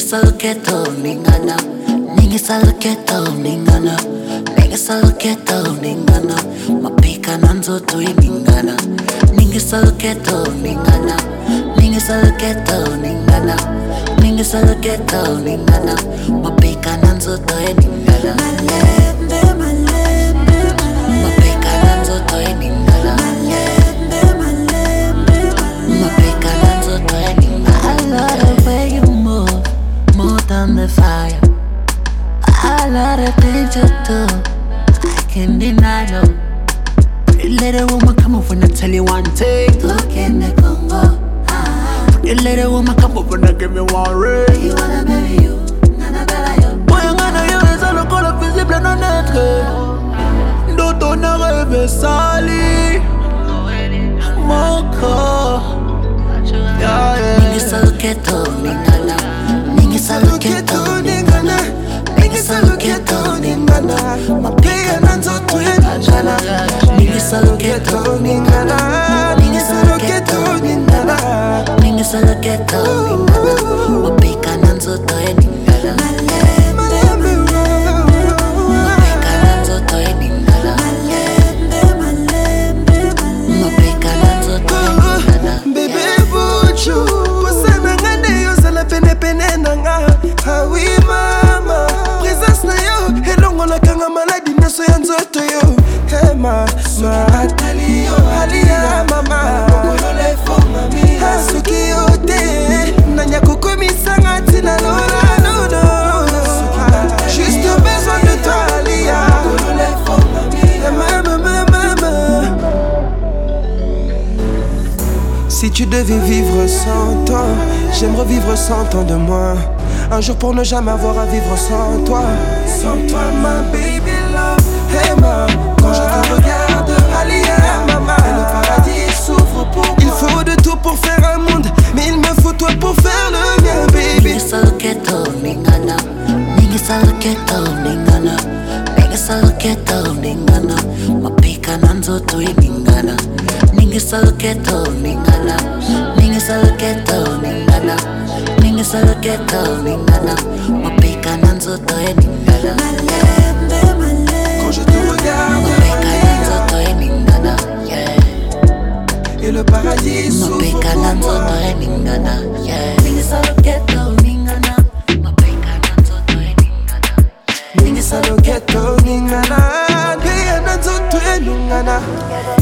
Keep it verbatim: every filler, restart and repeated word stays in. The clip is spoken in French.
Ningisaloketo ningana, ningisaloketo ningana, ningisaloketo ningana, mapika nanzoto ningana, ningisaloketo ningana, ningisaloketo ningana, ningisaloketo ningana, mapika nanzoto ningana, malembe malembe mapika nanzoto ningana, malembe malembe mapika nanzoto ningana. I love the way you move, more than the fire. I love the things you do, I can't deny no. Pretty little woman, come over and I tell you one thing. Look in the Congo. Pretty little woman, come over and give me one ring. You wanna marry you, nana bella yo. Boy, I'm gonna use all the color visible no net. Don't don't rêver sali. Moko. Ningisaloketo ningana, ningisaloketo ningana, ningisaloketo ningana, mapika nanzoto ningana, ningisaloketo ningana, ningisaloketo ningana, ningisaloketo ningana, mapika nanzoto ningana, malembe mapika nanzoto ningana, malembe malembe mapika nanzoto ningana. Baby buchu, wasana ngane yo zala pene pene nanga. Hawi mama, présence na yo, elongo la kanga maladi neso ya nzoto yo. Hey ma, ma atali yo, alia mama. Okolole fo mami, hasuki yo te. Nanya kukomisa ngati na lola no no. Juste besoin de toi alia. Okolole fo mami, mama mama mama. Si tu devais vivre sans toi, j'aimerais vivre cent ans de moi. Un jour pour ne jamais avoir à vivre sans toi. Sans toi, ma baby love. Hey ma, quand je te regarde, Alia, maman, et le paradis s'ouvre pour moi. Il faut de tout pour faire un monde, mais il me faut toi pour faire le mien, baby. Ningisaloketo ningana, ningisaloketo ningana, ningisaloketo ningana, mapika nanzoto ningana, ningisaloketo ningana, ningisaloketo ningana, ningisaloketo ningana, mapika nanzoto ningana, malembe malembe Quand je te regarde, mapika nanzoto ningana, yeah. et le paradis s'ouvre Mapika pour nanzoto moi. ningana, yeah. Ningisaloketo ningana, mapika nanzoto ningana, Ningisaloketo ningana, pia nanzoto ningana.